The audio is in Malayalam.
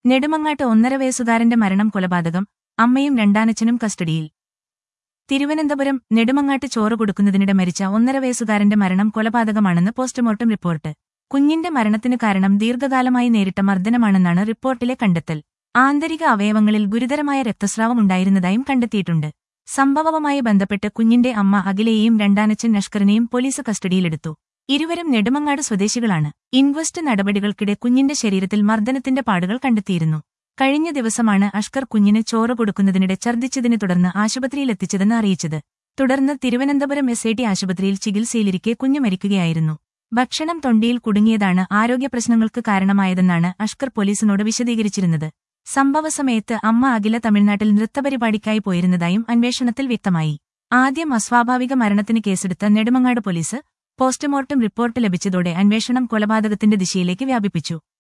നെടുമങ്ങാട്ട് 1.5 വയസ്സുകാരന്റെ മരണം കൊലപാതകം, അമ്മയും രണ്ടാനച്ഛനും കസ്റ്റഡിയിൽ. തിരുവനന്തപുരം നെടുമങ്ങാട്ട് ചോറ് കൊടുക്കുന്നതിനിടെ മരിച്ച 1.5 വയസ്സുകാരന്റെ മരണം കൊലപാതകമാണെന്ന് പോസ്റ്റ്മോർട്ടം റിപ്പോർട്ട്. കുഞ്ഞിന്റെ മരണത്തിന് കാരണം ദീർഘകാലമായി നേരിട്ട മർദ്ദനമാണെന്നാണ് റിപ്പോർട്ടിലെ കണ്ടെത്തൽ. ആന്തരിക അവയവങ്ങളിൽ ഗുരുതരമായ രക്തസ്രാവം ഉണ്ടായിരുന്നതായും കണ്ടെത്തിയിട്ടുണ്ട്. സംഭവവുമായി ബന്ധപ്പെട്ട് കുഞ്ഞിന്റെ അമ്മ അഖിലയെയും രണ്ടാനച്ഛൻ നഷ്കറിനെയും പോലീസ് കസ്റ്റഡിയിലെടുത്തു. ഇരുവരും നെടുമങ്ങാട് സ്വദേശികളാണ്. ഇൻക്വസ്റ്റ് നടപടികൾക്കിടെ കുഞ്ഞിന്റെ ശരീരത്തിൽ മർദ്ദനത്തിന്റെ പാടുകൾ കണ്ടെത്തിയിരുന്നു. കഴിഞ്ഞ ദിവസമാണ് അഷ്കർ കുഞ്ഞിന് ചോറ് കൊടുക്കുന്നതിനിടെ ഛർദ്ദിച്ചതിനെ തുടർന്ന് ആശുപത്രിയിലെത്തിച്ചതെന്ന് അറിയിച്ചത്. തുടർന്ന് തിരുവനന്തപുരം SIT ആശുപത്രിയിൽ ചികിത്സയിലിരിക്കെ കുഞ്ഞ് മരിക്കുകയായിരുന്നു. ഭക്ഷണം തൊണ്ടിയിൽ കുടുങ്ങിയതാണ് ആരോഗ്യപ്രശ്നങ്ങൾക്ക് കാരണമായതെന്നാണ് അഷ്കർ പോലീസിനോട് വിശദീകരിച്ചിരുന്നത്. സംഭവസമയത്ത് അമ്മ അഖില തമിഴ്നാട്ടിൽ നൃത്തപരിപാടിക്കായി പോയിരുന്നതായും അന്വേഷണത്തിൽ വ്യക്തമായി. ആദ്യം അസ്വാഭാവിക മരണത്തിന് കേസെടുത്ത നെടുമങ്ങാട് പോലീസ് പോസ്റ്റ്മോർട്ടം റിപ്പോർട്ട് ലഭിച്ചതോടെ അന്വേഷണം കൊലപാതകത്തിന്റെ ദിശയിലേക്ക് വ്യാപിപ്പിച്ചു.